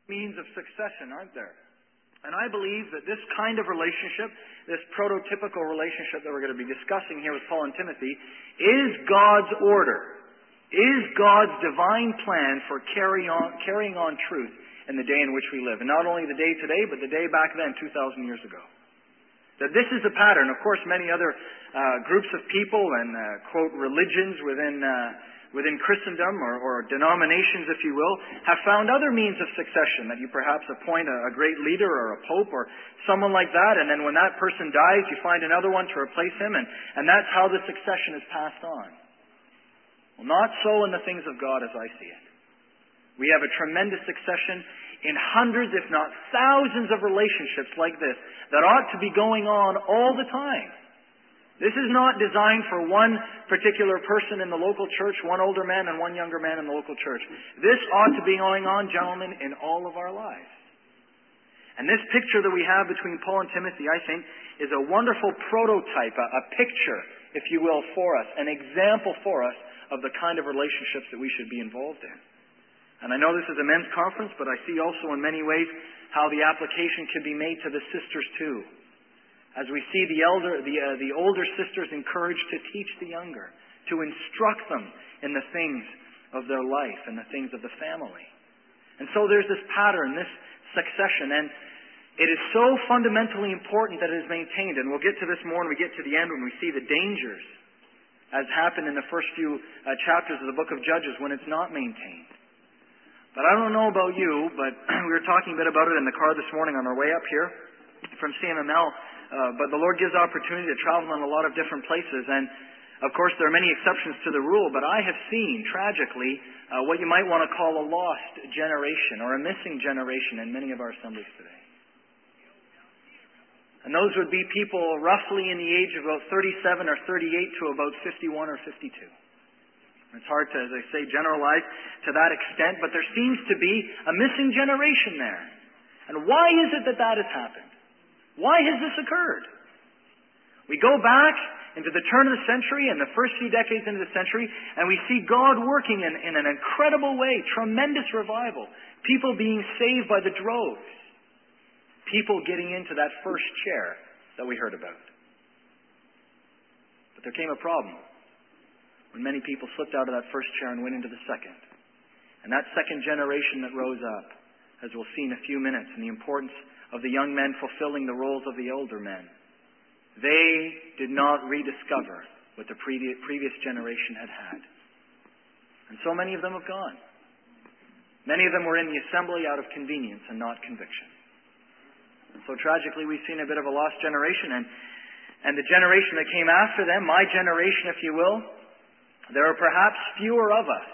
means of succession, aren't there? And I believe that this kind of relationship, this prototypical relationship that we're going to be discussing here with Paul and Timothy, is God's order, is God's divine plan for carrying on truth in the day in which we live. And not only the day today, but the day back then, 2,000 years ago. That this is the pattern. Of course, many other groups of people and, quote, religions within Christendom or denominations, if you will, have found other means of succession, that you perhaps appoint a great leader or a pope or someone like that, and then when that person dies, you find another one to replace him, and that's how the succession is passed on. Well, not so in the things of God as I see it. We have a tremendous succession in hundreds, if not thousands of relationships like this that ought to be going on all the time. This is not designed for one particular person in the local church, one older man and one younger man in the local church. This ought to be going on, gentlemen, in all of our lives. And this picture that we have between Paul and Timothy, I think, is a wonderful prototype, a picture, if you will, for us, an example for us of the kind of relationships that we should be involved in. And I know this is a men's conference, but I see also in many ways how the application can be made to the sisters too. As we see the older sisters encouraged to teach the younger, to instruct them in the things of their life and the things of the family. And so there's this pattern, this succession, and it is so fundamentally important that it is maintained. And we'll get to this more when we get to the end, when we see the dangers, as happened in the first few chapters of the book of Judges, when it's not maintained. But I don't know about you, but we were talking a bit about it in the car this morning on our way up here from CMML. But the Lord gives opportunity to travel in a lot of different places. And, of course, there are many exceptions to the rule. But I have seen, tragically, what you might want to call a lost generation or a missing generation in many of our assemblies today. And those would be people roughly in the age of about 37 or 38 to about 51 or 52. It's hard to, as I say, generalize to that extent, but there seems to be a missing generation there. And why is it that that has happened? Why has this occurred? We go back into the turn of the century and the first few decades into the century, and we see God working in an incredible way, tremendous revival, people being saved by the droves, people getting into that first chair that we heard about. But there came a problem when many people slipped out of that first chair and went into the second. And that second generation that rose up, as we'll see in a few minutes, and the importance of the young men fulfilling the roles of the older men, they did not rediscover what the previous generation had had. And so many of them have gone. Many of them were in the assembly out of convenience and not conviction. And so tragically we've seen a bit of a lost generation, and the generation that came after them, my generation if you will, there are perhaps fewer of us.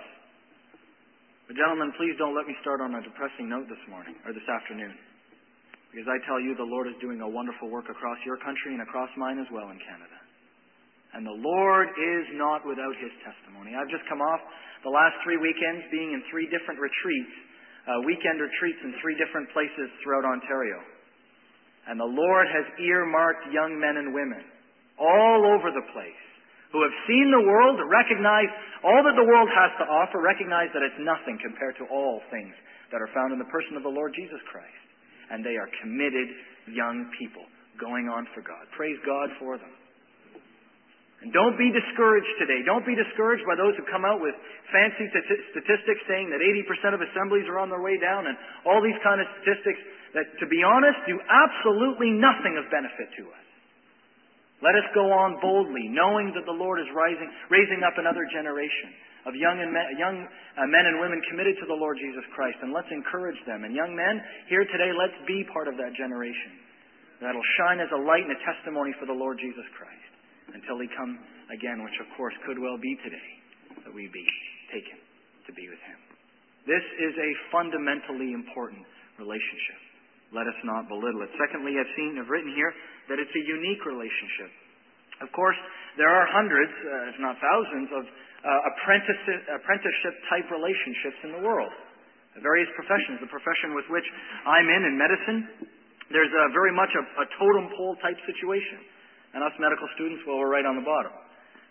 But gentlemen, please don't let me start on a depressing note this morning, or this afternoon. Because I tell you, the Lord is doing a wonderful work across your country and across mine as well in Canada. And the Lord is not without His testimony. I've just come off the last 3 weekends being in 3 different retreats, weekend retreats in 3 different places throughout Ontario. And the Lord has earmarked young men and women all over the place who have seen the world, recognize all that the world has to offer, recognize that it's nothing compared to all things that are found in the person of the Lord Jesus Christ. And they are committed young people going on for God. Praise God for them. And don't be discouraged today. Don't be discouraged by those who come out with fancy statistics saying that 80% of assemblies are on their way down and all these kind of statistics that, to be honest, do absolutely nothing of benefit to us. Let us go on boldly, knowing that the Lord is raising up another generation of young men and women committed to the Lord Jesus Christ. And let's encourage them. And young men, here today, let's be part of that generation that'll shine as a light and a testimony for the Lord Jesus Christ until He come again, which of course could well be today, that we be taken to be with Him. This is a fundamentally important relationship. Let us not belittle it. Secondly, I've written here that it's a unique relationship. Of course, there are hundreds, if not thousands, of apprenticeship-type relationships in the world. Various professions. The profession with which I'm in medicine, there's very much a totem pole type situation. And us medical students, well, we're right on the bottom.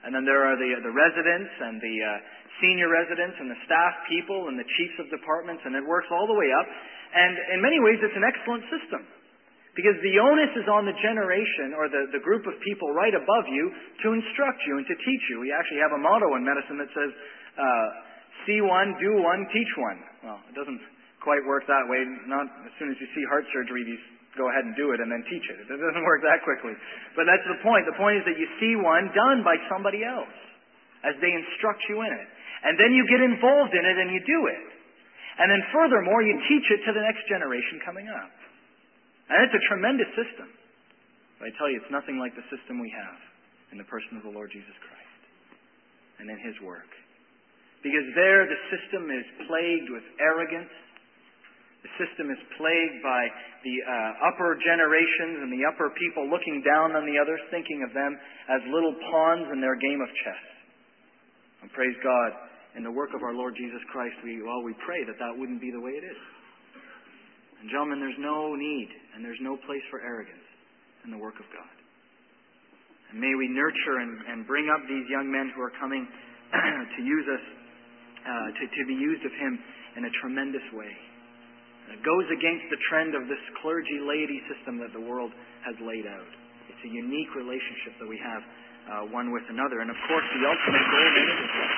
And then there are the residents and the senior residents and the staff people and the chiefs of departments, and it works all the way up. And in many ways, it's an excellent system. Because the onus is on the generation or the group of people right above you to instruct you and to teach you. We actually have a motto in medicine that says, see one, do one, teach one. Well, it doesn't quite work that way. Not as soon as you see heart surgery, you go ahead and do it and then teach it. It doesn't work that quickly. But that's the point. The point is that you see one done by somebody else as they instruct you in it. And then you get involved in it and you do it. And then furthermore, you teach it to the next generation coming up. And it's a tremendous system. But I tell you, it's nothing like the system we have in the person of the Lord Jesus Christ and in His work. Because there, the system is plagued with arrogance. The system is plagued by the upper generations and the upper people looking down on the others, thinking of them as little pawns in their game of chess. And praise God, in the work of our Lord Jesus Christ, we pray that wouldn't be the way it is. And gentlemen, there's no need and there's no place for arrogance in the work of God. And may we nurture and bring up these young men who are coming to use us, to be used of Him in a tremendous way. And it goes against the trend of this clergy-laity system that the world has laid out. It's a unique relationship that we have one with another. And of course, the ultimate goal in it is love.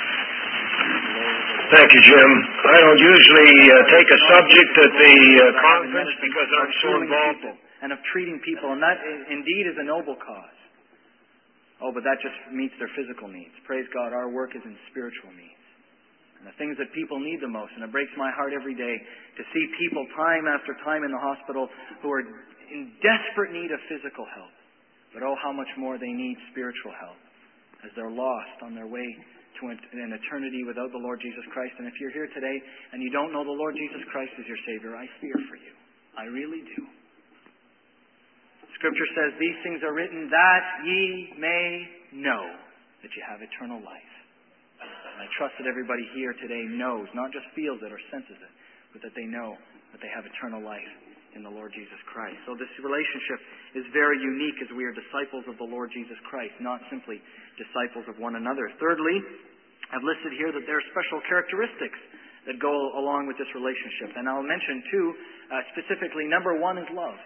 Thank you, Jim. I don't usually take a subject at the conference because I'm so involved. And of treating people, and that indeed is a noble cause. Oh, but that just meets their physical needs. Praise God, our work is in spiritual needs. And the things that people need the most. And it breaks my heart every day to see people time after time in the hospital who are in desperate need of physical help. But oh, how much more they need spiritual help as they're lost on their way to an eternity without the Lord Jesus Christ. And if you're here today and you don't know the Lord Jesus Christ as your Savior, I fear for you. I really do. Scripture says, these things are written that ye may know that you have eternal life. And I trust that everybody here today knows, not just feels it or senses it, but that they know that they have eternal life in the Lord Jesus Christ. So this relationship is very unique as we are disciples of the Lord Jesus Christ, not simply disciples of one another. Thirdly, I've listed here that there are special characteristics that go along with this relationship. And I'll mention two specifically. Number one is love.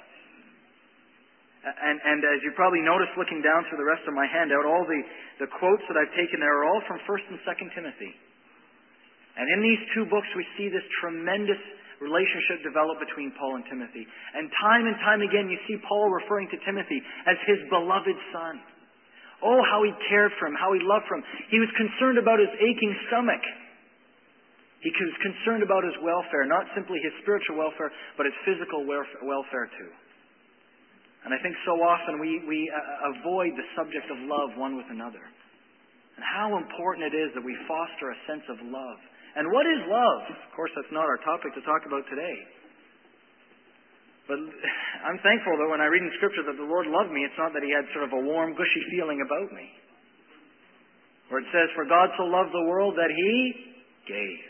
And as you probably noticed looking down through the rest of my handout, all the quotes that I've taken there are all from 1 and 2 Timothy. And in these two books we see this tremendous relationship develop between Paul and Timothy. And time again you see Paul referring to Timothy as his beloved son. Oh, how he cared for him, how he loved for him. He was concerned about his aching stomach. He was concerned about his welfare, not simply his spiritual welfare, but his physical welfare too. And I think so often we avoid the subject of love one with another. And how important it is that we foster a sense of love. And what is love? Of course, that's not our topic to talk about today. But I'm thankful that when I read in Scripture that the Lord loved me, it's not that He had sort of a warm, gushy feeling about me. Where it says, for God so loved the world that He gave.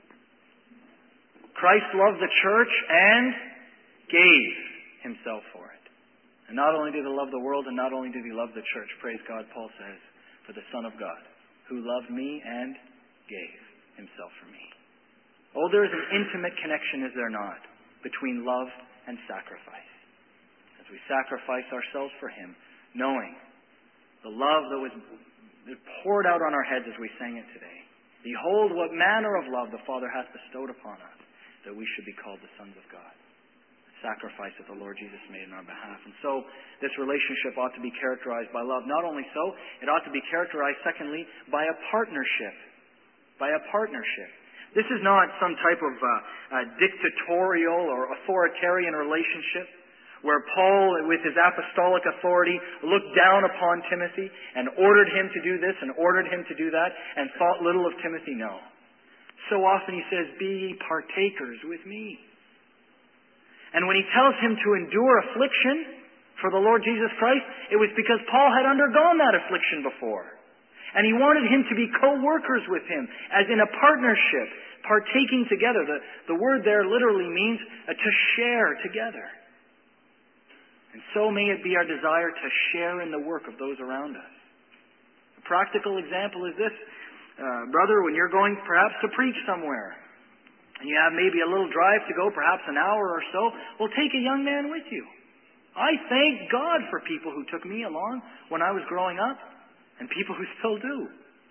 Christ loved the church and gave Himself for it. And not only did He love the world, and not only did He love the church, praise God, Paul says, for the Son of God, who loved me and gave Himself for me. Oh, there is an intimate connection, is there not, between love and sacrifice. As we sacrifice ourselves for Him, knowing the love that was poured out on our heads as we sang it today. Behold, what manner of love the Father hath bestowed upon us, that we should be called the sons of God. Sacrifice that the Lord Jesus made on our behalf. And so this relationship ought to be characterized by love. Not only so, it ought to be characterized, secondly, by a partnership. By a partnership. This is not some type of dictatorial or authoritarian relationship where Paul, with his apostolic authority, looked down upon Timothy and ordered him to do this and ordered him to do that and thought little of Timothy. No. So often he says, be ye partakers with me. And when he tells him to endure affliction for the Lord Jesus Christ, it was because Paul had undergone that affliction before. And he wanted him to be co-workers with him, as in a partnership, partaking together. The word there literally means to share together. And so may it be our desire to share in the work of those around us. practical example is this. Brother, when you're going perhaps to preach somewhere, and you have maybe a little drive to go, perhaps an hour or so, well, take a young man with you. I thank God for people who took me along when I was growing up, and people who still do.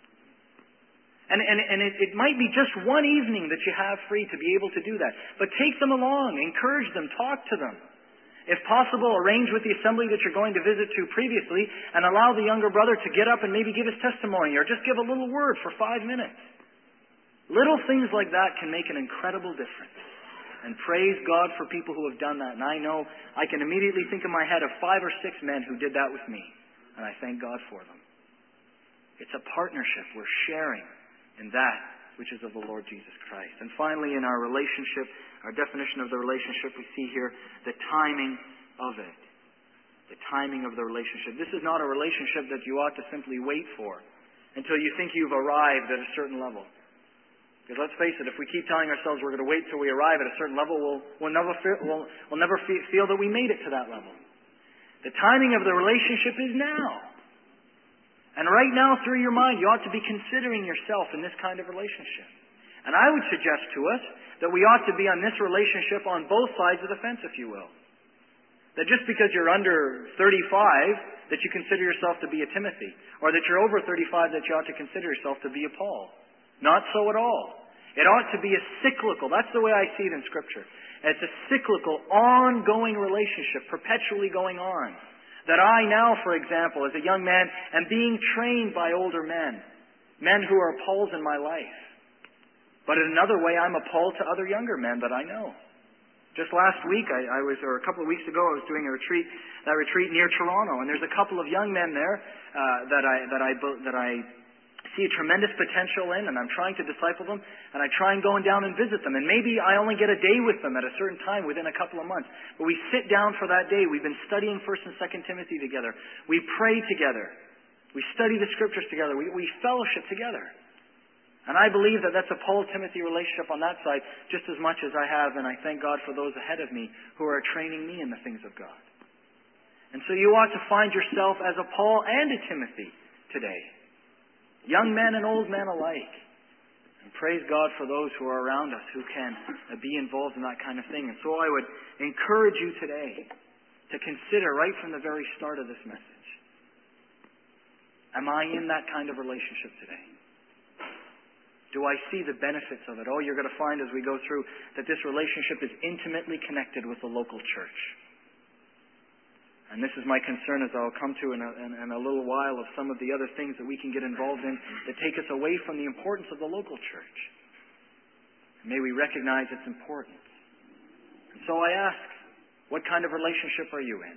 And it might be just one evening that you have free to be able to do that. But take them along, encourage them, talk to them. If possible, arrange with the assembly that you're going to visit to previously and allow the younger brother to get up and maybe give his testimony or just give a little word for 5 minutes. Little things like that can make an incredible difference. And praise God for people who have done that. And I know I can immediately think in my head of 5 or 6 men who did that with me. And I thank God for them. It's a partnership. We're sharing in that which is of the Lord Jesus Christ. And finally, in our relationship, our definition of the relationship, we see here the timing of it. The timing of the relationship. This is not a relationship that you ought to simply wait for until you think you've arrived at a certain level. Because let's face it, if we keep telling ourselves we're going to wait till we arrive at a certain level, we'll never feel that we made it to that level. The timing of the relationship is now. And right now, through your mind, you ought to be considering yourself in this kind of relationship. And I would suggest to us that we ought to be on this relationship on both sides of the fence, if you will. That just because you're under 35, that you consider yourself to be a Timothy. Or that you're over 35, that you ought to consider yourself to be a Paul. Not so at all. It ought to be a cyclical. That's the way I see it in Scripture. It's a cyclical, ongoing relationship, perpetually going on. That I now, for example, as a young man, am being trained by older men. Men who are Pauls in my life. But in another way, I'm a Paul to other younger men that I know. Just last week, or a couple of weeks ago, I was doing a retreat near Toronto, and there's a couple of young men there that I see a tremendous potential in, and I'm trying to disciple them, and I try and going down and visit them. And maybe I only get a day with them at a certain time within a couple of months. But we sit down for that day. We've been studying 1 and 2 Timothy together. We pray together. We study the Scriptures together. We fellowship together. And I believe that that's a Paul-Timothy relationship on that side just as much as I have, and I thank God for those ahead of me who are training me in the things of God. And so you ought to find yourself as a Paul and a Timothy today. Young men and old men alike. And praise God for those who are around us who can be involved in that kind of thing. And so I would encourage you today to consider right from the very start of this message. Am I in that kind of relationship today? Do I see the benefits of it? Oh, you're going to find as we go through that this relationship is intimately connected with the local church. And this is my concern, as I'll come to in a little while, of some of the other things that we can get involved in that take us away from the importance of the local church. And may we recognize its importance. And so I ask, what kind of relationship are you in?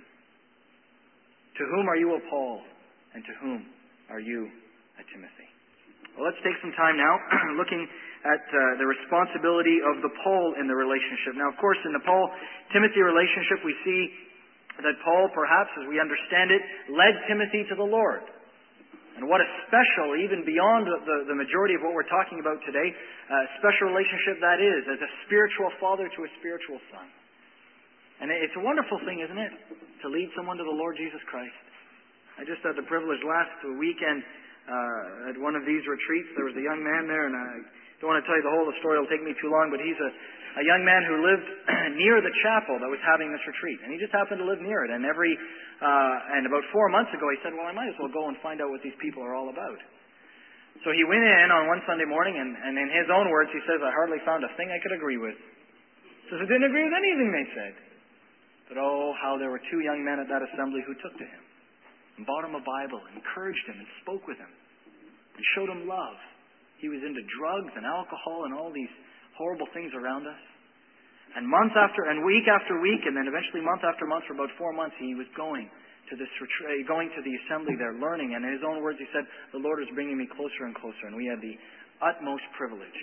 To whom are you a Paul? And to whom are you a Timothy? Well, let's take some time now looking at the responsibility of the Paul in the relationship. Now, of course, in the Paul-Timothy relationship, we see that Paul, perhaps, as we understand it, led Timothy to the Lord. And what a special, even beyond the majority of what we're talking about today, special relationship that is, as a spiritual father to a spiritual son. And it's a wonderful thing, isn't it, to lead someone to the Lord Jesus Christ. I just had the privilege last weekend at one of these retreats. There was a young man there, and I don't want to tell you the whole of the story. It'll take me too long, but he's a young man who lived near the chapel that was having this retreat. And he just happened to live near it. And about 4 months ago, he said, well, I might as well go and find out what these people are all about. So he went in on one Sunday morning, and in his own words, he says, I hardly found a thing I could agree with. He says, I didn't agree with anything they said. But oh, how there were 2 young men at that assembly who took to him and bought him a Bible, and encouraged him, and spoke with him, and showed him love. He was into drugs and alcohol and all these horrible things around us. And month after, and week after week, and then eventually month after month for about 4 months, he was going to this retreat, going to the assembly there, learning. And in his own words, he said, the Lord is bringing me closer and closer. And we had the utmost privilege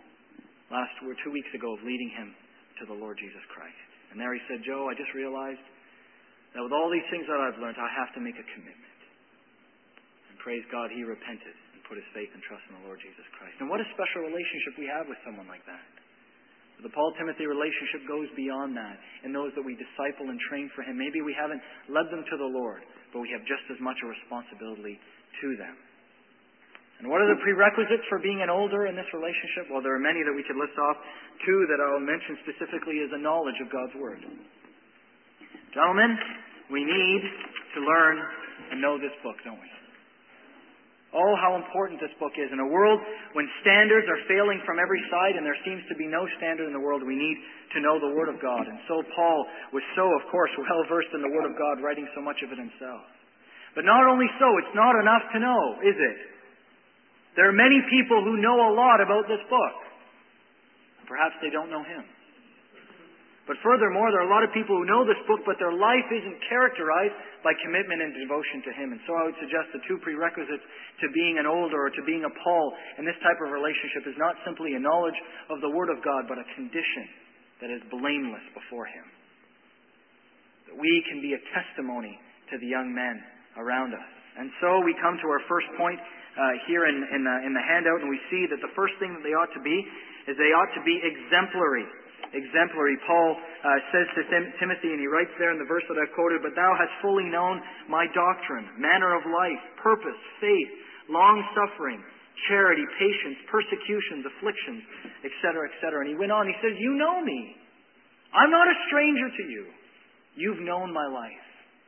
2 weeks ago of leading him to the Lord Jesus Christ. And there he said, Joe, I just realized that with all these things that I've learned, I have to make a commitment. And praise God, he repented and put his faith and trust in the Lord Jesus Christ. And what a special relationship we have with someone like that. The Paul-Timothy relationship goes beyond that, and those that we disciple and train for him. Maybe we haven't led them to the Lord, but we have just as much a responsibility to them. And what are the prerequisites for being an older in this relationship? Well, there are many that we could list off. Two that I'll mention specifically is a knowledge of God's Word. Gentlemen, we need to learn and know this book, don't we? Oh, how important this book is. In a world when standards are failing from every side and there seems to be no standard in the world, we need to know the Word of God. And so Paul was so, of course, well-versed in the Word of God, writing so much of it himself. But not only so, it's not enough to know, is it? There are many people who know a lot about this book. Perhaps they don't know Him. But furthermore, there are a lot of people who know this book, but their life isn't characterized by commitment and devotion to Him. And so I would suggest the two prerequisites to being an older or to being a Paul in this type of relationship is not simply a knowledge of the Word of God, but a condition that is blameless before Him. That we can be a testimony to the young men around us. And so we come to our first point here in the handout, and we see that the first thing that they ought to be is they ought to be exemplary. Exemplary. Paul says to Timothy, and he writes there in the verse that I've quoted, "But thou hast fully known my doctrine, manner of life, purpose, faith, long-suffering, charity, patience, persecutions, afflictions, etc., etc." And he went on, he says, "You know me. I'm not a stranger to you. You've known my life."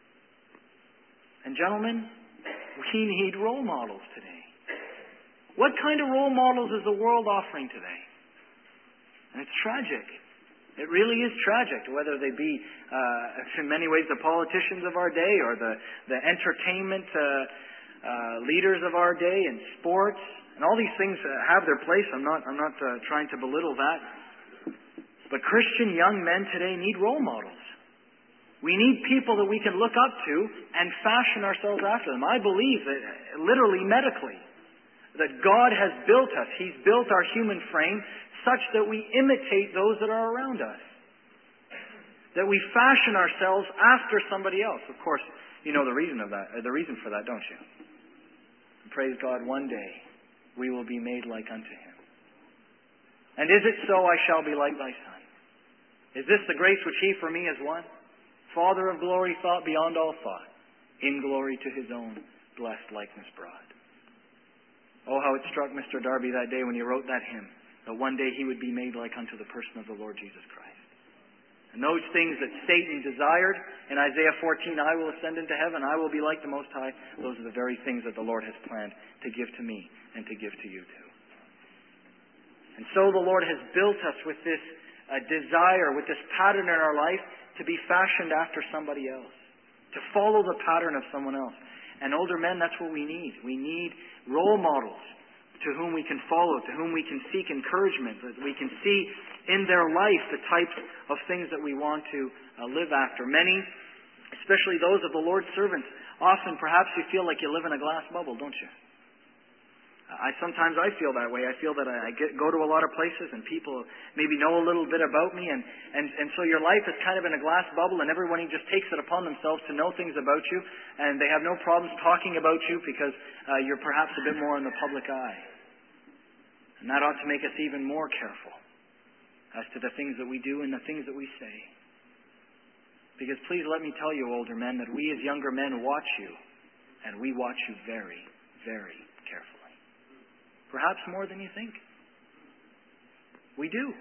And gentlemen, we need role models today. What kind of role models is the world offering today? And it's tragic. It really is tragic, whether they be, in many ways, the politicians of our day or the entertainment leaders of our day and sports. And all these things have their place. I'm not trying to belittle that. But Christian young men today need role models. We need people that we can look up to and fashion ourselves after them. I believe that, literally medically, that God has built us. He's built our human frame such that we imitate those that are around us. That we fashion ourselves after somebody else. Of course, you know the reason for that, don't you? And praise God, one day we will be made like unto Him. And is it so, I shall be like thy Son? Is this the grace which He for me has won? Father of glory, thought beyond all thought, in glory to His own blessed likeness brought. Oh, how it struck Mr. Darby that day when he wrote that hymn, that one day he would be made like unto the person of the Lord Jesus Christ. And those things that Satan desired in Isaiah 14, I will ascend into heaven, I will be like the Most High, those are the very things that the Lord has planned to give to me and to give to you too. And so the Lord has built us with this desire, with this pattern in our life to be fashioned after somebody else, to follow the pattern of someone else. And older men, that's what we need. We need role models to whom we can follow, to whom we can seek encouragement, that we can see in their life the types of things that we want to live after. Many, especially those of the Lord's servants, often perhaps you feel like you live in a glass bubble, don't you? Sometimes I feel that way. I feel that I go to a lot of places and people maybe know a little bit about me and so your life is kind of in a glass bubble and everyone just takes it upon themselves to know things about you and they have no problems talking about you because you're perhaps a bit more in the public eye. And that ought to make us even more careful as to the things that we do and the things that we say. Because please let me tell you, older men, that we as younger men watch you and we watch you very, very carefully. Perhaps more than you think. We do.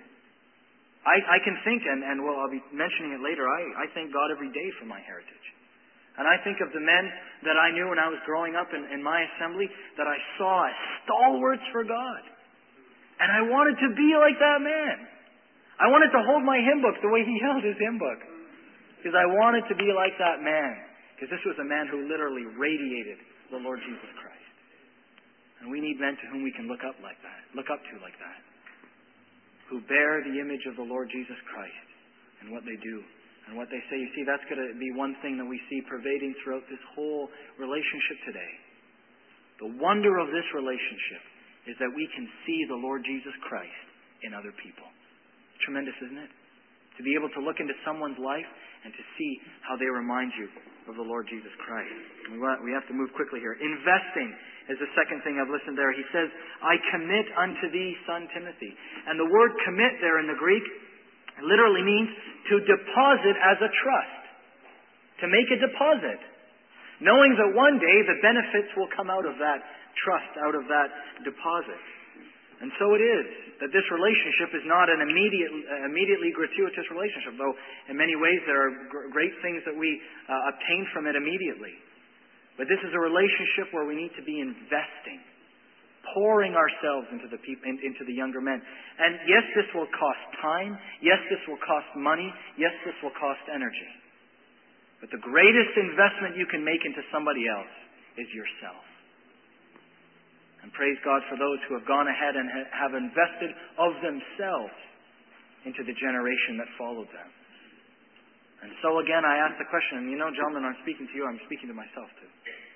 I can think, and well, I'll be mentioning it later, I thank God every day for my heritage. And I think of the men that I knew when I was growing up in my assembly that I saw as stalwarts for God. And I wanted to be like that man. I wanted to hold my hymn book the way he held his hymn book. Because I wanted to be like that man. Because this was a man who literally radiated the Lord Jesus Christ. And we need men to whom we can look up to like that, who bear the image of the Lord Jesus Christ in what they do and what they say. You see, that's going to be one thing that we see pervading throughout this whole relationship today. The wonder of this relationship is that we can see the Lord Jesus Christ in other people. Tremendous, isn't it? To be able to look into someone's life and to see how they remind you of the Lord Jesus Christ. We have to move quickly here. Investing is the second thing I've listened there. He says, I commit unto thee, son Timothy. And the word commit there in the Greek literally means to deposit as a trust. To make a deposit. knowing that one day the benefits will come out of that trust, out of that deposit. And so it is that this relationship is not an immediately gratuitous relationship, though in many ways there are great things that we obtain from it immediately. But this is a relationship where we need to be investing, pouring ourselves into the younger men. And yes, this will cost time. Yes, this will cost money. Yes, this will cost energy. But the greatest investment you can make into somebody else is yourself. And praise God for those who have gone ahead and have invested of themselves into the generation that followed them. And so again, I ask the question, and gentlemen, I'm speaking to you, I'm speaking to myself too.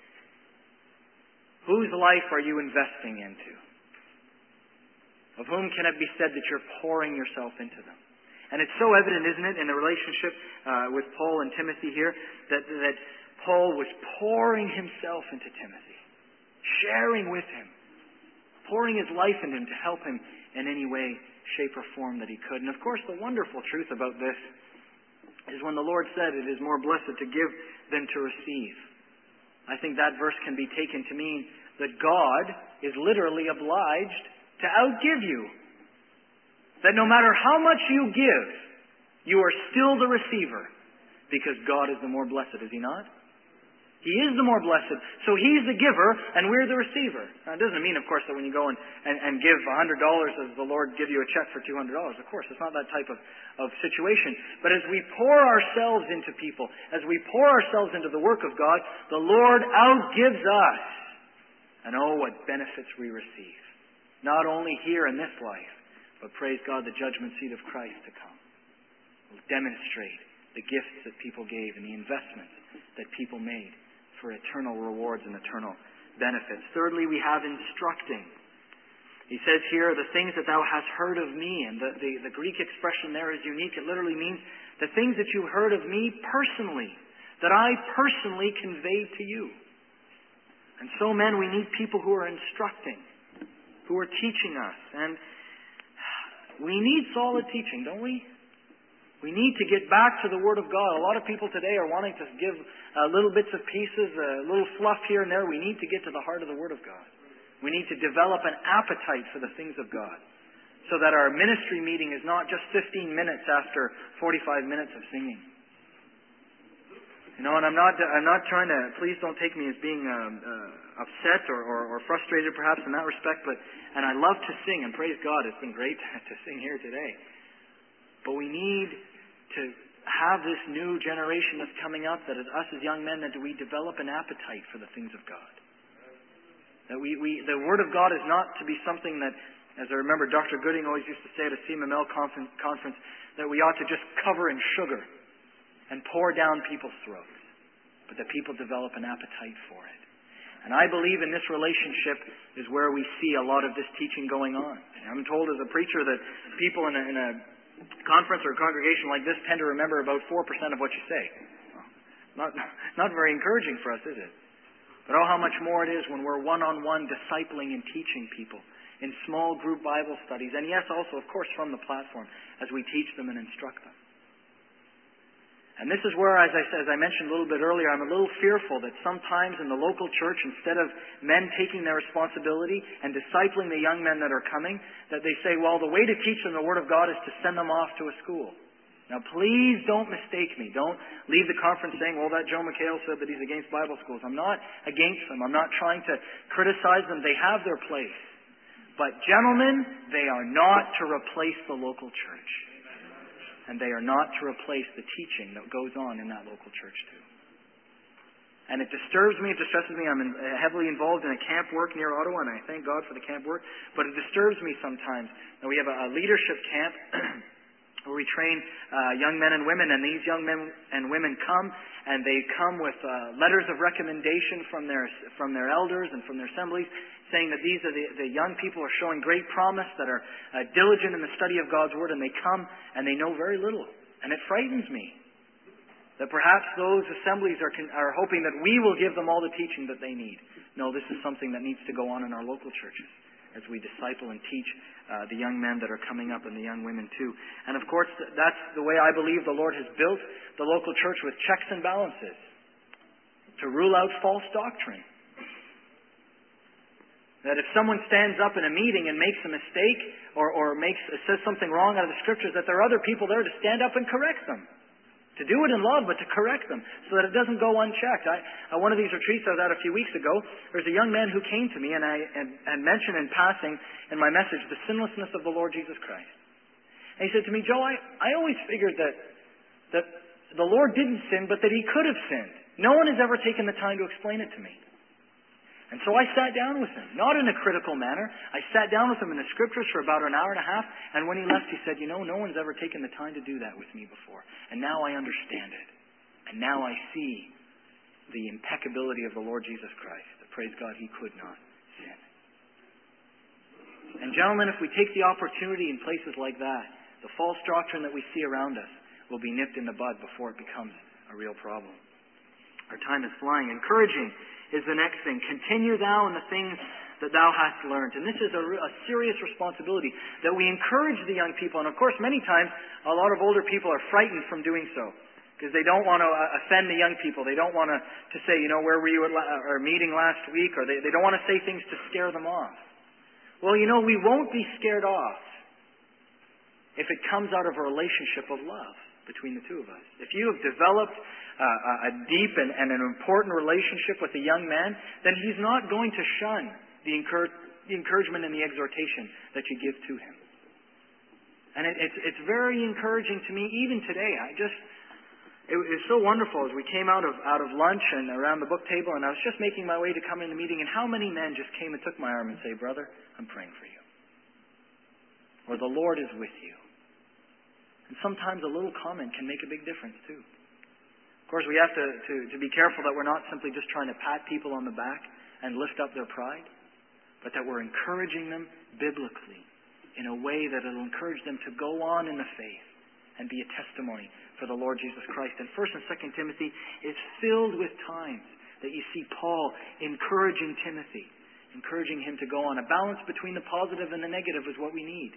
Whose life are you investing into? Of whom can it be said that you're pouring yourself into them? And it's so evident, isn't it, in the relationship with Paul and Timothy here, that Paul was pouring himself into Timothy, sharing with him, pouring his life into him to help him in any way, shape, or form that he could. And of course, the wonderful truth about this is when the Lord said, it is more blessed to give than to receive. I think that verse can be taken to mean that God is literally obliged to outgive you. That no matter how much you give, you are still the receiver, because God is the more blessed, is He not? He is the more blessed. So He's the giver, and we're the receiver. Now, it doesn't mean, of course, that when you go and give $100, does the Lord give you a check for $200? Of course, it's not that type of situation. But as we pour ourselves into people, as we pour ourselves into the work of God, the Lord outgives us. And oh, what benefits we receive. Not only here in this life, but praise God, the judgment seat of Christ to come will demonstrate the gifts that people gave and the investments that people made for eternal rewards and eternal benefits. Thirdly, we have instructing. He says here, the things that thou hast heard of me, and the Greek expression there is unique. It literally means the things that you heard of me personally, that I personally conveyed to you. And so, men, we need people who are instructing, who are teaching us. And we need solid teaching, don't we? We need to get back to the Word of God. A lot of people today are wanting to give little bits of pieces, a little fluff here and there. We need to get to the heart of the Word of God. We need to develop an appetite for the things of God, so that our ministry meeting is not just 15 minutes after 45 minutes of singing. And I'm not trying to, please don't take me as being upset or frustrated perhaps in that respect, and I love to sing, and praise God, it's been great to sing here today. But we need to have this new generation that's coming up, that as us as young men, that we develop an appetite for the things of God. That the Word of God is not to be something that, as I remember Dr. Gooding always used to say at a CMML conference, that we ought to just cover in sugar and pour down people's throats, but that people develop an appetite for it. And I believe in this relationship is where we see a lot of this teaching going on. I'm told as a preacher that people in a conference or a congregation like this tend to remember about 4% of what you say. Not very encouraging for us, is it? But oh, how much more it is when we're one-on-one discipling and teaching people in small group Bible studies. And yes, also, of course, from the platform as we teach them and instruct them. And this is where, as I mentioned a little bit earlier, I'm a little fearful that sometimes in the local church, instead of men taking their responsibility and discipling the young men that are coming, that they say, well, the way to teach them the Word of God is to send them off to a school. Now, please don't mistake me. Don't leave the conference saying, well, that Joe McHale said that he's against Bible schools. I'm not against them. I'm not trying to criticize them. They have their place. But gentlemen, they are not to replace the local church. And they are not to replace the teaching that goes on in that local church too. And it disturbs me, it distresses me. I'm heavily involved in a camp work near Ottawa, and I thank God for the camp work. But it disturbs me sometimes. Now, we have a leadership camp where we train young men and women, and these young men and women come, and they come with letters of recommendation from their elders and from their assemblies, saying that these are the young people are showing great promise, that are diligent in the study of God's Word, and they come and they know very little. And it frightens me that perhaps those assemblies are hoping that we will give them all the teaching that they need. No, this is something that needs to go on in our local churches as we disciple and teach the young men that are coming up and the young women too. And of course, that's the way I believe the Lord has built the local church, with checks and balances. to rule out false doctrine. That if someone stands up in a meeting and makes a mistake or says something wrong out of the Scriptures, that there are other people there to stand up and correct them. To do it in love, but to correct them so that it doesn't go unchecked. One of these retreats I was at a few weeks ago, there's a young man who came to me and I mentioned in passing in my message the sinlessness of the Lord Jesus Christ. And he said to me, Joe, I always figured that the Lord didn't sin, but that He could have sinned. No one has ever taken the time to explain it to me. And so I sat down with him, not in a critical manner. I sat down with him in the Scriptures for about an hour and a half, and when he left he said, no one's ever taken the time to do that with me before. And now I understand it. And now I see the impeccability of the Lord Jesus Christ. That, praise God, He could not sin. And gentlemen, if we take the opportunity in places like that, the false doctrine that we see around us will be nipped in the bud before it becomes a real problem. Our time is flying. Encouraging is the next thing. Continue thou in the things that thou hast learned. And this is a serious responsibility, that we encourage the young people. And of course, many times, a lot of older people are frightened from doing so, because they don't want to offend the young people. They don't want to say, where were you at our meeting last week? Or they don't want to say things to scare them off. Well, we won't be scared off if it comes out of a relationship of love between the two of us. If you have developed a deep and an important relationship with a young man, then he's not going to shun the encouragement and the exhortation that you give to him. And it's very encouraging to me even today. It was so wonderful as we came out of lunch and around the book table, and I was just making my way to come in the meeting, and how many men just came and took my arm and say, "Brother, I'm praying for you," or "The Lord is with you." And sometimes a little comment can make a big difference too. Of course, we have to be careful that we're not simply just trying to pat people on the back and lift up their pride, but that we're encouraging them biblically in a way that will encourage them to go on in the faith and be a testimony for the Lord Jesus Christ. And 1 and 2 Timothy is filled with times that you see Paul encouraging Timothy, encouraging him to go on. A balance between the positive and the negative is what we need.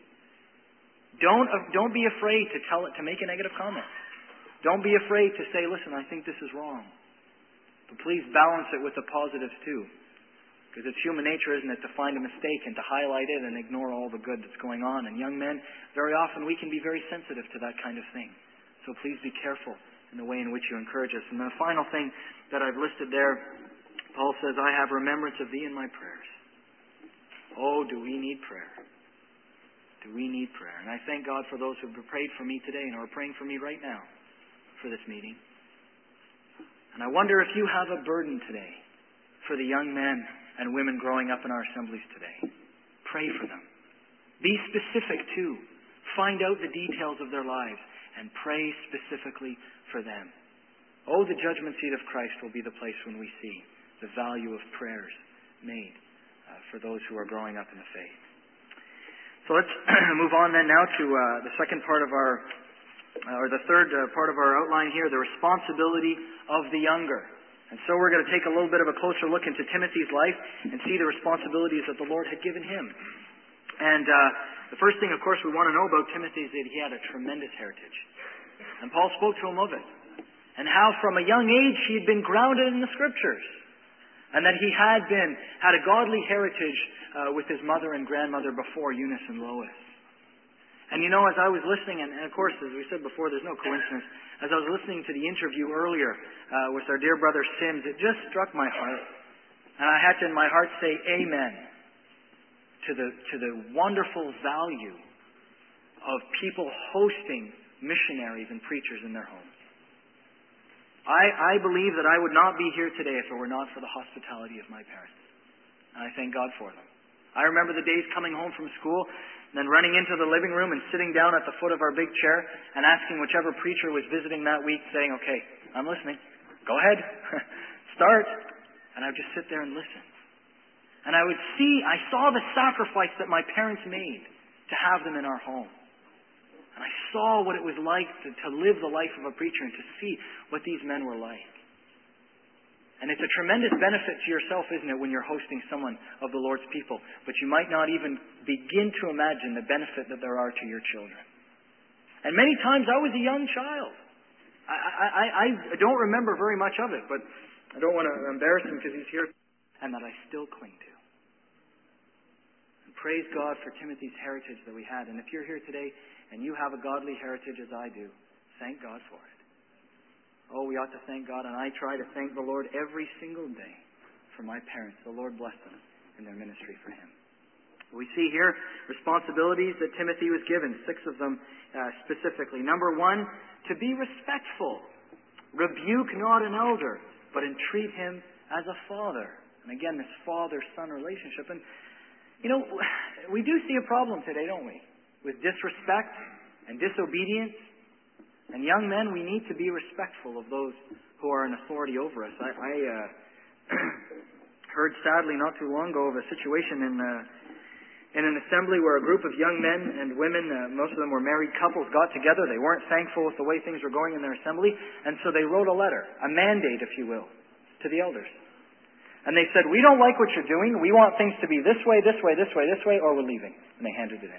Don't be afraid to make a negative comment. Don't be afraid to say, "Listen, I think this is wrong." But please balance it with the positives too. Because it's human nature, isn't it, to find a mistake and to highlight it and ignore all the good that's going on. And young men, very often we can be very sensitive to that kind of thing. So please be careful in the way in which you encourage us. And the final thing that I've listed there, Paul says, "I have remembrance of thee in my prayers." Oh, do we need prayer? Do we need prayer? And I thank God for those who have prayed for me today and who are praying for me right now for this meeting. And I wonder if you have a burden today for the young men and women growing up in our assemblies today. Pray for them. Be specific too. Find out the details of their lives and pray specifically for them. Oh, the judgment seat of Christ will be the place when we see the value of prayers made for those who are growing up in the faith. So let's move on then now to the second part of the third part of our outline here, the responsibility of the younger. And so we're going to take a little bit of a closer look into Timothy's life and see the responsibilities that the Lord had given him. And the first thing, of course, we want to know about Timothy is that he had a tremendous heritage. And Paul spoke to him of it. And how from a young age he had been grounded in the Scriptures. And that he had a godly heritage with his mother and grandmother before Eunice and Lois. And as I was listening, and of course, as we said before, there's no coincidence. As I was listening to the interview earlier with our dear brother Sims, it just struck my heart. And I had to in my heart say amen to the wonderful value of people hosting missionaries and preachers in their homes. I believe that I would not be here today if it were not for the hospitality of my parents. And I thank God for them. I remember the days coming home from school and then running into the living room and sitting down at the foot of our big chair and asking whichever preacher was visiting that week, saying, "Okay, I'm listening. Go ahead. Start." And I would just sit there and listen. And I saw the sacrifice that my parents made to have them in our home. And I saw what it was like to live the life of a preacher and to see what these men were like. And it's a tremendous benefit to yourself, isn't it, when you're hosting someone of the Lord's people. But you might not even begin to imagine the benefit that there are to your children. And many times I was a young child. I don't remember very much of it, but I don't want to embarrass him because he's here, and that I still cling to. And praise God for Timothy's heritage that we had. And if you're here today and you have a godly heritage as I do, thank God for it. Oh, we ought to thank God, and I try to thank the Lord every single day for my parents. The Lord bless them in their ministry for Him. We see here responsibilities that Timothy was given, 6 of them specifically. Number 1, to be respectful. Rebuke not an elder, but entreat him as a father. And again, this father-son relationship. And, we do see a problem today, don't we? With disrespect and disobedience. And young men, we need to be respectful of those who are in authority over us. I heard sadly not too long ago of a situation in an assembly where a group of young men and women, most of them were married couples, got together. They weren't thankful with the way things were going in their assembly, and so they wrote a letter, a mandate, if you will, to the elders. And they said, we don't like what you're doing. We want things to be this way, this way, this way, this way, or we're leaving. And they handed it in.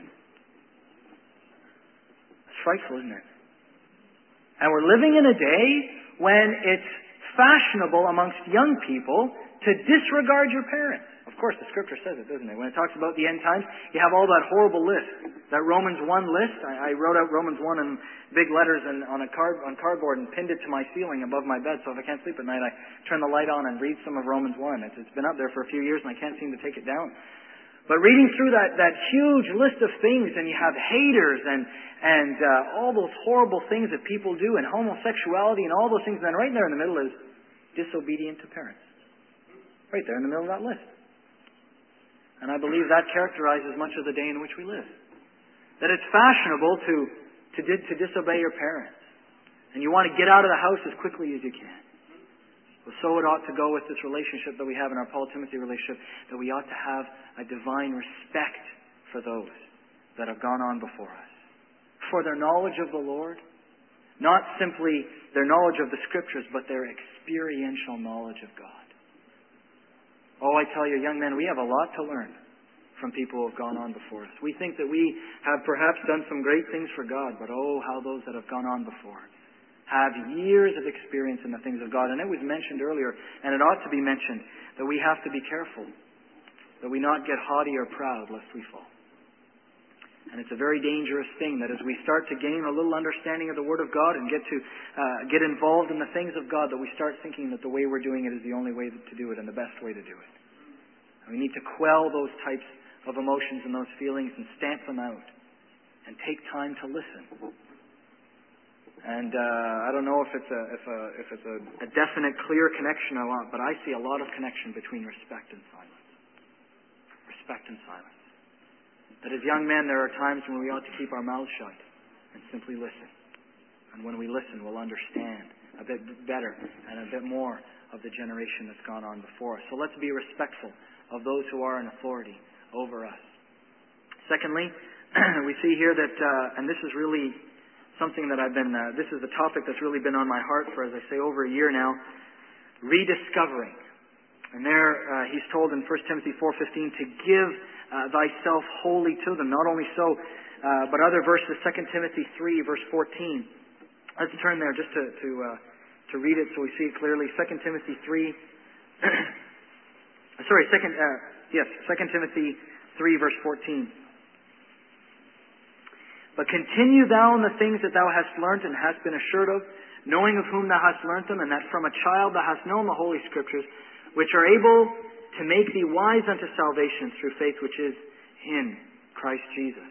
It's frightful, isn't it? And we're living in a day when it's fashionable amongst young people to disregard your parents. Of course, the Scripture says it, doesn't it? When it talks about the end times, you have all that horrible list. That Romans 1 list, I wrote out Romans 1 in big letters on cardboard and pinned it to my ceiling above my bed, so if I can't sleep at night, I turn the light on and read some of Romans 1. It's been up there for a few years and I can't seem to take it down. But reading through that huge list of things, and you have haters and all those horrible things that people do, and homosexuality and all those things, and then right there in the middle is disobedient to parents. Right there in the middle of that list. And I believe that characterizes much of the day in which we live. That it's fashionable to disobey your parents. And you want to get out of the house as quickly as you can. Well, so it ought to go with this relationship that we have in our Paul-Timothy relationship, that we ought to have a divine respect for those that have gone on before us. For their knowledge of the Lord, not simply their knowledge of the Scriptures, but their experiential knowledge of God. Oh, I tell you, young men, we have a lot to learn from people who have gone on before us. We think that we have perhaps done some great things for God, but oh, how those that have gone on before have years of experience in the things of God. And it was mentioned earlier, and it ought to be mentioned, that we have to be careful that we not get haughty or proud lest we fall. And it's a very dangerous thing that as we start to gain a little understanding of the Word of God and get involved in the things of God, that we start thinking that the way we're doing it is the only way to do it and the best way to do it. And we need to quell those types of emotions and those feelings and stamp them out and take time to listen. And I don't know if it's a definite, clear connection or not, but I see a lot of connection between respect and silence. Respect and silence. That as young men, there are times when we ought to keep our mouths shut and simply listen. And when we listen, we'll understand a bit better and a bit more of the generation that's gone on before us. So let's be respectful of those who are in authority over us. Secondly, we see here that, and this is really something that this is the topic that's really been on my heart for, as I say, over a year now, rediscovering. And there he's told in 1 Timothy 4:15 to give thyself wholly to them. Not only so, but other verses, 2 Timothy 3, verse 14. Let's turn there just to read it so we see it clearly. 2 Timothy 3. 2 Timothy 3, verse 14. But continue thou in the things that thou hast learnt and hast been assured of, knowing of whom thou hast learnt them, and that from a child thou hast known the Holy Scriptures, which are able to make thee wise unto salvation through faith which is in Christ Jesus.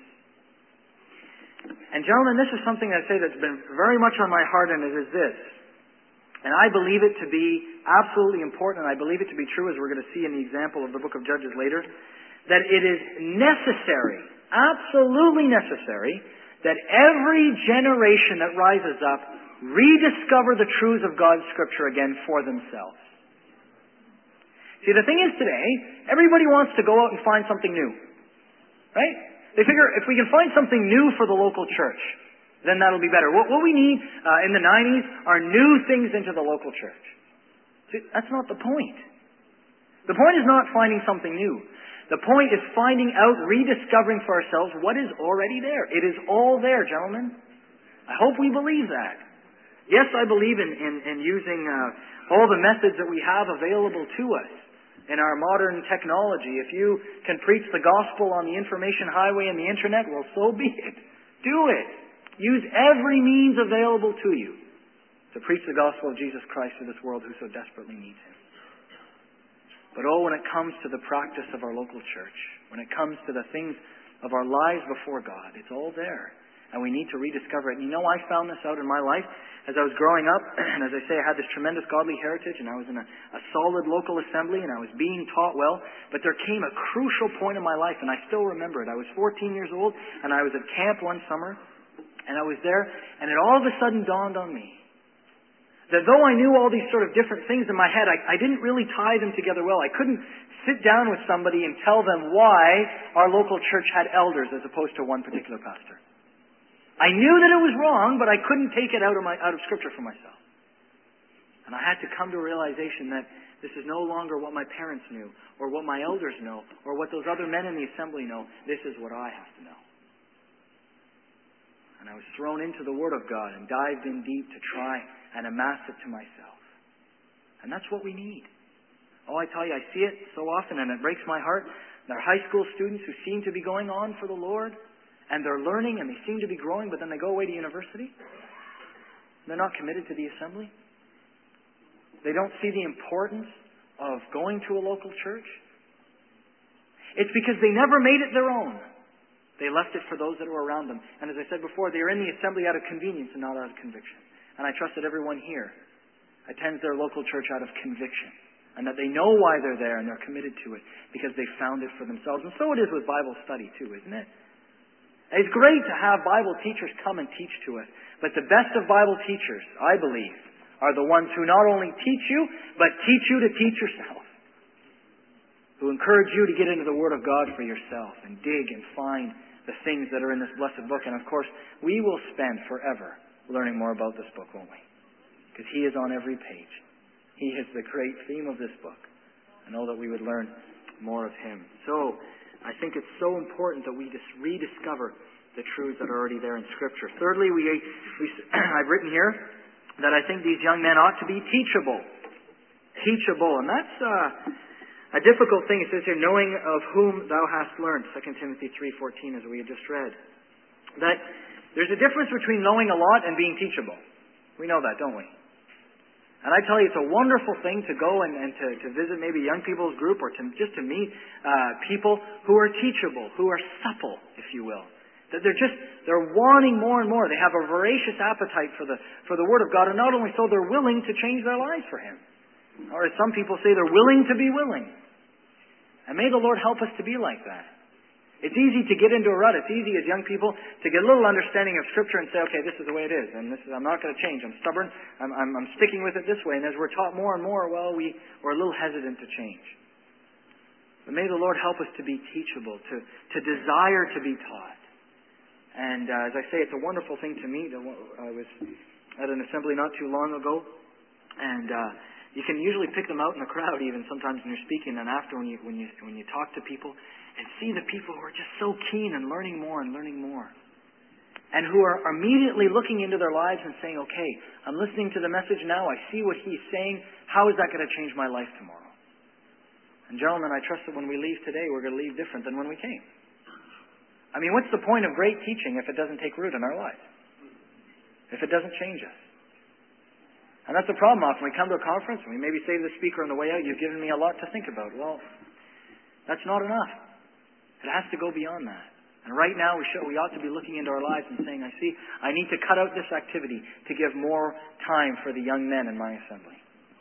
And gentlemen, this is something I say that's been very much on my heart, and it is this. And I believe it to be absolutely important, and I believe it to be true, as we're going to see in the example of the book of Judges later, that it is necessary, absolutely necessary, that every generation that rises up rediscover the truths of God's Scripture again for themselves. See, the thing is today, everybody wants to go out and find something new. Right? They figure if we can find something new for the local church, then that'll be better. What we need in the 90s are new things into the local church. See, that's not the point. The point is not finding something new. The point is finding out, rediscovering for ourselves what is already there. It is all there, gentlemen. I hope we believe that. Yes, I believe in using all the methods that we have available to us in our modern technology. If you can preach the gospel on the information highway and the internet, well, so be it. Do it. Use every means available to you to preach the gospel of Jesus Christ to this world who so desperately needs Him. But when it comes to the practice of our local church, when it comes to the things of our lives before God, it's all there. And we need to rediscover it. And I found this out in my life as I was growing up. And as I say, I had this tremendous godly heritage, and I was in a solid local assembly, and I was being taught well. But there came a crucial point in my life, and I still remember it. I was 14 years old, and I was at camp one summer, and I was there, and it all of a sudden dawned on me that though I knew all these sort of different things in my head, I didn't really tie them together well. I couldn't sit down with somebody and tell them why our local church had elders as opposed to one particular pastor. I knew that it was wrong, but I couldn't take it out of Scripture for myself. And I had to come to a realization that this is no longer what my parents knew, or what my elders know, or what those other men in the assembly know. This is what I have to know. And I was thrown into the Word of God and dived in deep to try and amass it to myself. And that's what we need. I tell you, I see it so often, and it breaks my heart. There are high school students who seem to be going on for the Lord, and they're learning, and they seem to be growing, but then they go away to university. They're not committed to the assembly. They don't see the importance of going to a local church. It's because they never made it their own. They left it for those that were around them. And as I said before, they are in the assembly out of convenience and not out of conviction. And I trust that everyone here attends their local church out of conviction, and that they know why they're there and they're committed to it because they found it for themselves. And so it is with Bible study too, isn't it? It's great to have Bible teachers come and teach to us, but the best of Bible teachers, I believe, are the ones who not only teach you, but teach you to teach yourself. Who encourage you to get into the Word of God for yourself and dig and find the things that are in this blessed book. And of course, we will spend forever learning more about this book, won't we? Because He is on every page. He is the great theme of this book. And oh, that we would learn more of Him. So, I think it's so important that we just rediscover the truths that are already there in Scripture. Thirdly, I've written here that I think these young men ought to be teachable. Teachable. And that's a difficult thing. It says here, knowing of whom thou hast learned. 2 Timothy 3:14, as we had just read. That there's a difference between knowing a lot and being teachable. We know that, don't we? And I tell you, it's a wonderful thing to go and to visit maybe a young people's group, or just to meet people who are teachable, who are supple, if you will. That they're wanting more and more. They have a voracious appetite for the Word of God, and not only so, they're willing to change their lives for Him. Or as some people say, they're willing to be willing. And may the Lord help us to be like that. It's easy to get into a rut. It's easy as young people to get a little understanding of Scripture and say, okay, this is the way it is, and I'm not going to change. I'm stubborn. I'm sticking with it this way. And as we're taught more and more, well, we're a little hesitant to change. But may the Lord help us to be teachable, to desire to be taught. And as I say, it's a wonderful thing to meet. I was at an assembly not too long ago, and you can usually pick them out in the crowd even sometimes when you're speaking, and after when you talk to people, and see the people who are just so keen and learning more and learning more. And who are immediately looking into their lives and saying, okay, I'm listening to the message now, I see what he's saying, how is that going to change my life tomorrow? And gentlemen, I trust that when we leave today, we're going to leave different than when we came. I mean, what's the point of great teaching if it doesn't take root in our lives? If it doesn't change us? And that's the problem often. We come to a conference and we maybe say to the speaker on the way out, you've given me a lot to think about. Well, that's not enough. It has to go beyond that. And right now we ought to be looking into our lives and saying, I need to cut out this activity to give more time for the young men in my assembly.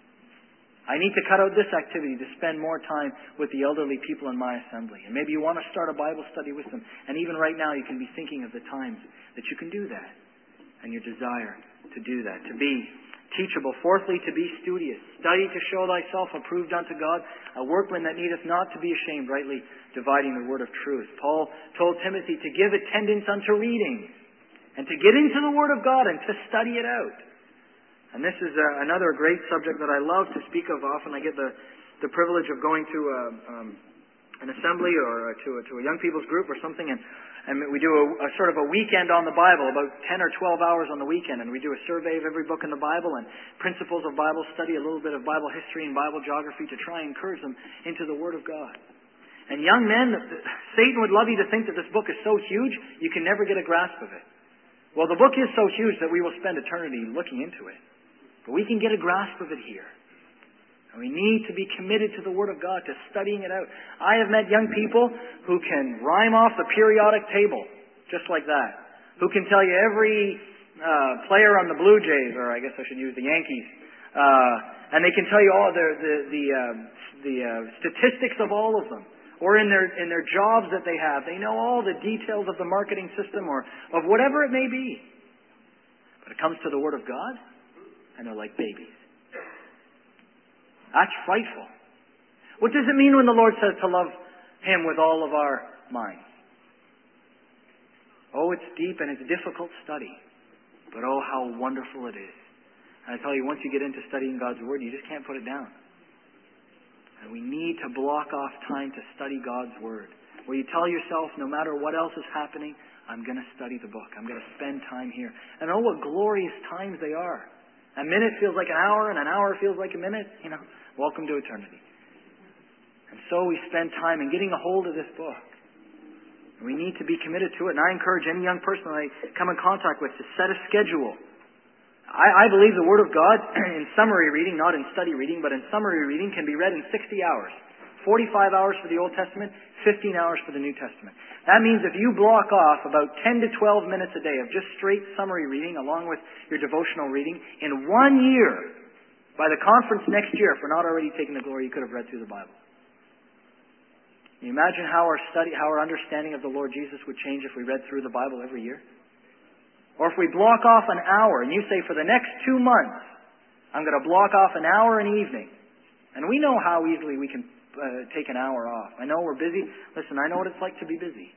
I need to cut out this activity to spend more time with the elderly people in my assembly. And maybe you want to start a Bible study with them. And even right now you can be thinking of the times that you can do that. And your desire to do that. To be teachable. Fourthly, to be studious. Study to show thyself approved unto God, a workman that needeth not to be ashamed, rightly dividing the word of truth. Paul told Timothy to give attendance unto reading, and to get into the Word of God and to study it out. And this is another great subject that I love to speak of. Often I get the privilege of going to an assembly or to a young people's group or something, and And we do a sort of a weekend on the Bible, about 10 or 12 hours on the weekend, and we do a survey of every book in the Bible and principles of Bible study, a little bit of Bible history and Bible geography to try and encourage them into the Word of God. And young men, Satan would love you to think that this book is so huge, you can never get a grasp of it. Well, the book is so huge that we will spend eternity looking into it. But we can get a grasp of it here. And we need to be committed to the Word of God, to studying it out. I have met young people who can rhyme off the periodic table, just like that. Who can tell you every player on the Blue Jays, or I guess I should use the Yankees. And they can tell you all the statistics of all of them. Or in their jobs that they have. They know all the details of the marketing system or of whatever it may be. But it comes to the Word of God, and they're like babies. That's frightful. What does it mean when the Lord says to love Him with all of our minds? Oh, it's deep and it's a difficult study. But oh, how wonderful it is. And I tell you, once you get into studying God's Word, you just can't put it down. And we need to block off time to study God's Word. Where you tell yourself, no matter what else is happening, I'm going to study the book. I'm going to spend time here. And oh, what glorious times they are. A minute feels like an hour, and an hour feels like a minute. Welcome to eternity. And so we spend time in getting a hold of this book. We need to be committed to it. And I encourage any young person that I come in contact with to set a schedule. I believe the Word of God in summary reading, not in study reading, but in summary reading can be read in 60 hours. 45 hours for the Old Testament, 15 hours for the New Testament. That means if you block off about 10 to 12 minutes a day of just straight summary reading along with your devotional reading, in 1 year, by the conference next year, if we're not already taking the glory, you could have read through the Bible. Can you imagine how our understanding of the Lord Jesus would change if we read through the Bible every year? Or if we block off an hour and you say, for the next 2 months, I'm going to block off an hour an evening. And we know how easily we can take an hour off. I know we're busy. Listen, I know what it's like to be busy.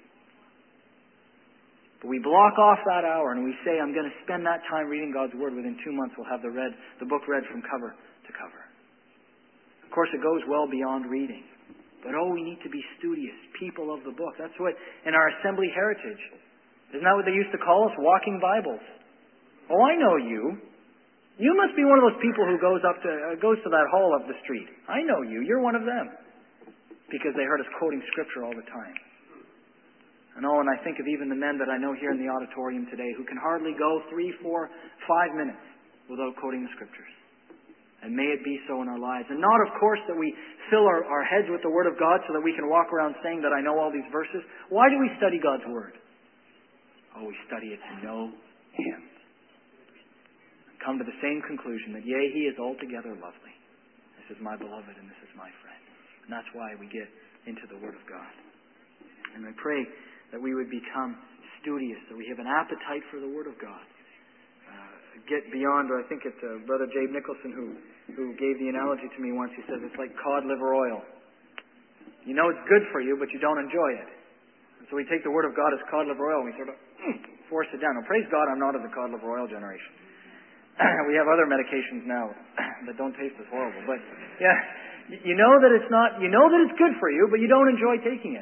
But we block off that hour and we say, I'm going to spend that time reading God's Word. Within 2 months, we'll have the book read from cover to cover. Of course, it goes well beyond reading. But we need to be studious, people of the book. That's what, in our assembly heritage, isn't that what they used to call us? Walking Bibles. Oh, I know you. You must be one of those people who goes to that hall up the street. I know you. You're one of them. Because they heard us quoting Scripture all the time. And I think of even the men that I know here in the auditorium today who can hardly go 3, 4, 5 minutes without quoting the Scriptures. And may it be so in our lives. And not, of course, that we fill our heads with the Word of God so that we can walk around saying that I know all these verses. Why do we study God's Word? We study it to know Him. Come to the same conclusion that, yea, He is altogether lovely. This is my beloved and this is my friend. And that's why we get into the Word of God. And I pray that we would become studious, that we have an appetite for the Word of God. Get beyond, I think it's Brother Jabe Nicholson who gave the analogy to me once. He says it's like cod liver oil. You know it's good for you, but you don't enjoy it. And so we take the Word of God as cod liver oil and we sort of force it down. Now, praise God, I'm not of the cod liver oil generation. We have other medications now that don't taste as horrible. But yeah, you know that it's not. You know that it's good for you, but you don't enjoy taking it.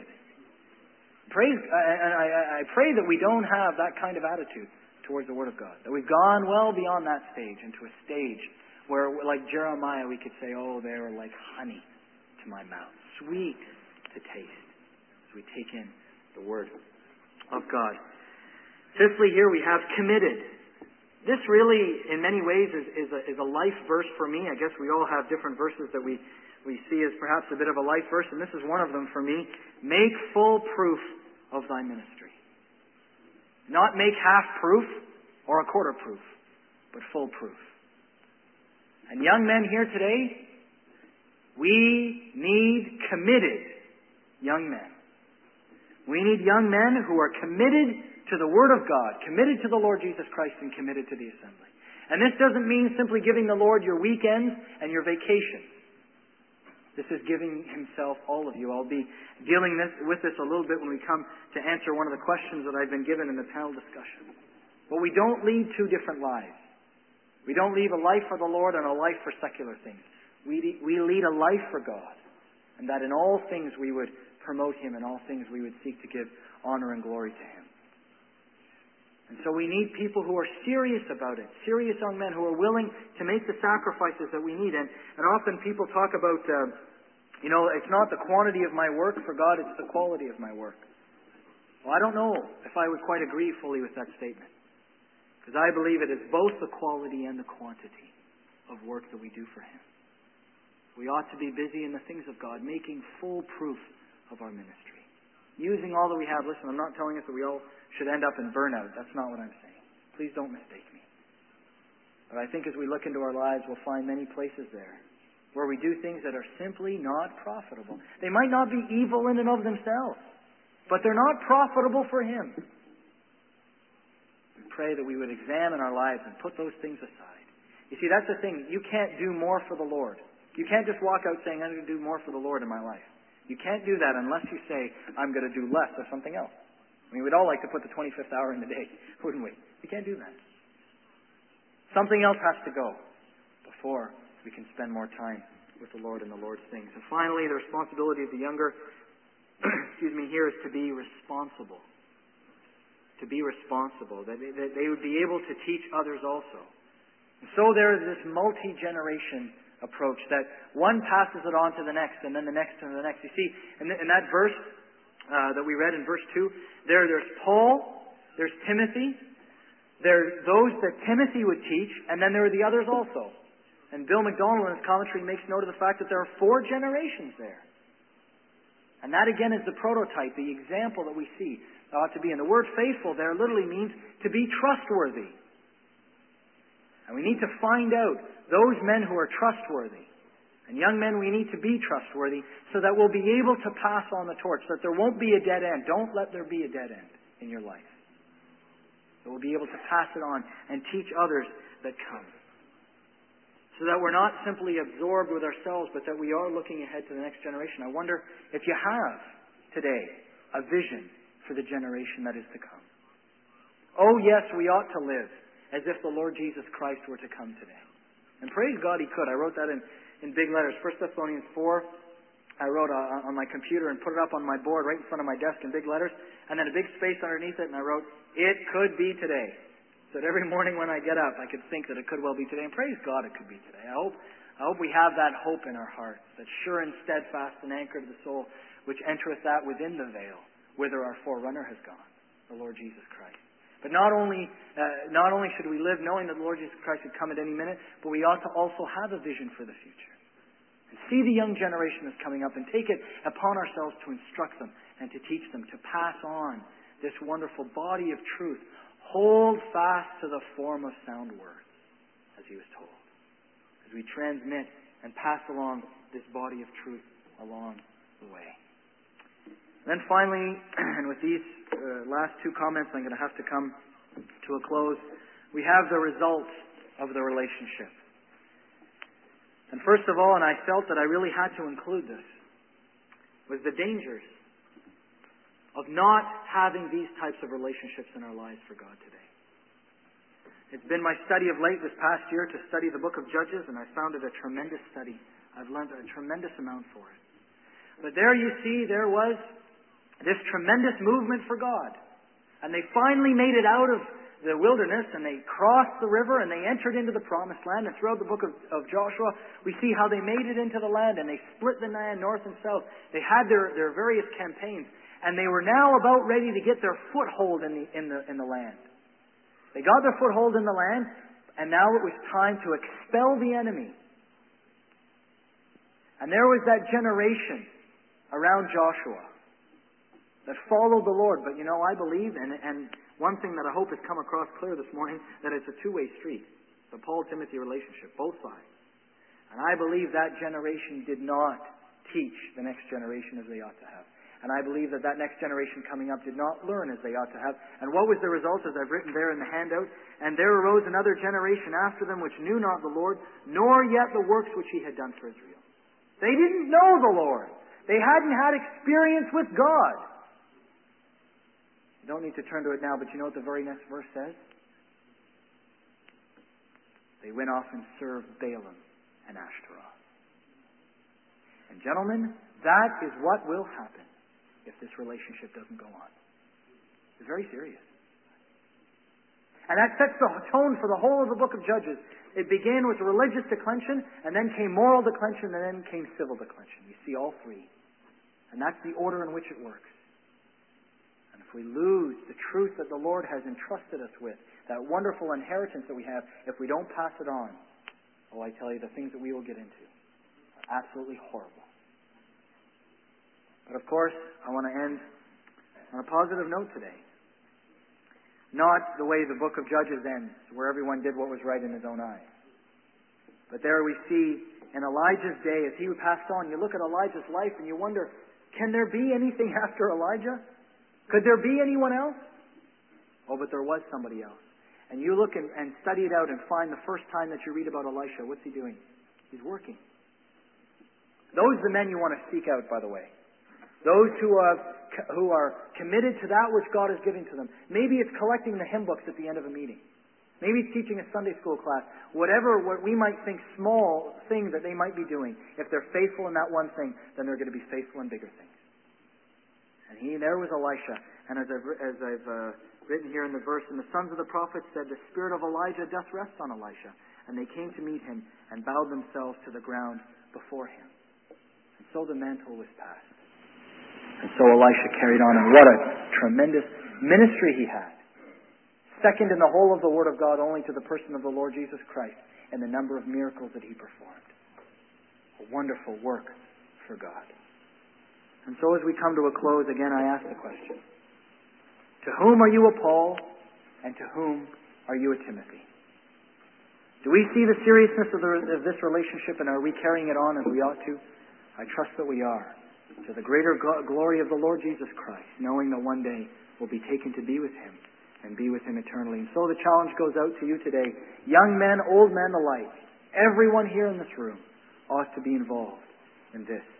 I pray that we don't have that kind of attitude towards the Word of God. That we've gone well beyond that stage into a stage where, like Jeremiah, we could say, they are like honey to my mouth, sweet to taste, as we take in the Word of God. Fifthly, here we have committed. This really, in many ways, is a life verse for me. I guess we all have different verses that we see as perhaps a bit of a life verse, and this is one of them for me. Make full proof of thy ministry. Not make half proof or a quarter proof, but full proof. And young men here today, we need committed young men. We need young men who are committed to the Word of God, committed to the Lord Jesus Christ, and committed to the assembly. And this doesn't mean simply giving the Lord your weekends and your vacations. This is giving Himself all of you. I'll be dealing with this a little bit when we come to answer one of the questions that I've been given in the panel discussion. But we don't lead two different lives. We don't lead a life for the Lord and a life for secular things. We lead a life for God. And that in all things we would promote Him, in all things we would seek to give honor and glory to Him. And so we need people who are serious about it, serious young men who are willing to make the sacrifices that we need. And often people talk about, it's not the quantity of my work for God, it's the quality of my work. Well, I don't know if I would quite agree fully with that statement. Because I believe it is both the quality and the quantity of work that we do for Him. We ought to be busy in the things of God, making full proof of our ministry. Using all that we have. Listen, I'm not telling us that we all should end up in burnout. That's not what I'm saying. Please don't mistake me. But I think as we look into our lives, we'll find many places there where we do things that are simply not profitable. They might not be evil in and of themselves, but they're not profitable for Him. We pray that we would examine our lives and put those things aside. You see, that's the thing. You can't do more for the Lord. You can't just walk out saying, I'm going to do more for the Lord in my life. You can't do that unless you say, I'm going to do less of something else. I mean, we'd all like to put the 25th hour in the day, wouldn't we? You can't do that. Something else has to go before we can spend more time with the Lord and the Lord's things. And finally, the responsibility of the younger, here is to be responsible. To be responsible. That they would be able to teach others also. And so there is this multi-generation approach that one passes it on to the next and then the next and the next. You see, in that verse that we read in verse 2, there's Paul, there's Timothy, there's those that Timothy would teach, and then there are the others also. And Bill MacDonald in his commentary makes note of the fact that there are 4 generations there. And that again is the prototype, the example that we see ought to be. And the word faithful there literally means to be trustworthy. And we need to find out those men who are trustworthy. And young men, we need to be trustworthy so that we'll be able to pass on the torch, so that there won't be a dead end. Don't let there be a dead end in your life. So we'll be able to pass it on and teach others that come. So that we're not simply absorbed with ourselves, but that we are looking ahead to the next generation. I wonder if you have today a vision for the generation that is to come. Oh yes, we ought to live as if the Lord Jesus Christ were to come today. And praise God He could. I wrote that in big letters. 1 Thessalonians 4, I wrote on my computer and put it up on my board right in front of my desk in big letters, and then a big space underneath it, and I wrote, it could be today. So that every morning when I get up, I could think that it could well be today. And praise God it could be today. I hope we have that hope in our hearts, that sure and steadfast and anchored to the soul, which entereth that within the veil, whither our forerunner has gone, the Lord Jesus Christ. But not only should we live knowing that the Lord Jesus Christ would come at any minute, but we ought to also have a vision for the future. And see the young generation that's coming up and take it upon ourselves to instruct them and to teach them, to pass on this wonderful body of truth. Hold fast to the form of sound words, as he was told. As we transmit and pass along this body of truth along the way. Then finally, and with these last 2 comments, I'm going to have to come to a close. We have the results of the relationship. And first of all, and I felt that I really had to include this, was the dangers of not having these types of relationships in our lives for God today. It's been my study of late this past year to study the book of Judges, and I found it a tremendous study. I've learned a tremendous amount for it. But there you see, there was this tremendous movement for God. And they finally made it out of the wilderness, and they crossed the river, and they entered into the promised land. And throughout the book of Joshua, we see how they made it into the land, and they split the land north and south. They had their various campaigns, and they were now about ready to get their foothold in the land. They got their foothold in the land, and now it was time to expel the enemy. And there was that generation around Joshua that followed the Lord. But I believe, and one thing that I hope has come across clear this morning, that it's a 2-way street. The Paul-Timothy relationship, both sides. And I believe that generation did not teach the next generation as they ought to have. And I believe that next generation coming up did not learn as they ought to have. And what was the result, as I've written there in the handout? And there arose another generation after them which knew not the Lord, nor yet the works which He had done for Israel. They didn't know the Lord. They hadn't had experience with God. You don't need to turn to it now, but you know what the very next verse says? They went off and served Balaam and Ashtaroth. And gentlemen, that is what will happen if this relationship doesn't go on. It's very serious. And that sets the tone for the whole of the book of Judges. It began with religious declension, and then came moral declension, and then came civil declension. You see all three. And that's the order in which it works. And if we lose the truth that the Lord has entrusted us with, that wonderful inheritance that we have, if we don't pass it on, I tell you, the things that we will get into are absolutely horrible. But of course, I want to end on a positive note today. Not the way the book of Judges ends, where everyone did what was right in his own eyes. But there we see in Elijah's day, as he passed on, you look at Elijah's life and you wonder, can there be anything after Elijah? Could there be anyone else? Oh, but there was somebody else. And you look and study it out and find the first time that you read about Elisha, what's he doing? He's working. Those are the men you want to seek out, by the way. Those who are committed to that which God is giving to them. Maybe it's collecting the hymn books at the end of a meeting. Maybe it's teaching a Sunday school class. What we might think small things that they might be doing. If they're faithful in that one thing, then they're going to be faithful in bigger things. And there was Elisha. And as I've written here in the verse, and the sons of the prophets said, the spirit of Elijah doth rest on Elisha. And they came to meet him and bowed themselves to the ground before him. And so the mantle was passed. And so Elisha carried on, and what a tremendous ministry he had. Second in the whole of the Word of God only to the person of the Lord Jesus Christ and the number of miracles that he performed. A wonderful work for God. And so as we come to a close, again I ask the question. To whom are you a Paul, and to whom are you a Timothy? Do we see the seriousness of this relationship, and are we carrying it on as we ought to? I trust that we are. To the greater glory of the Lord Jesus Christ, knowing that one day we'll be taken to be with Him and be with Him eternally. And so the challenge goes out to you today. Young men, old men alike, everyone here in this room ought to be involved in this.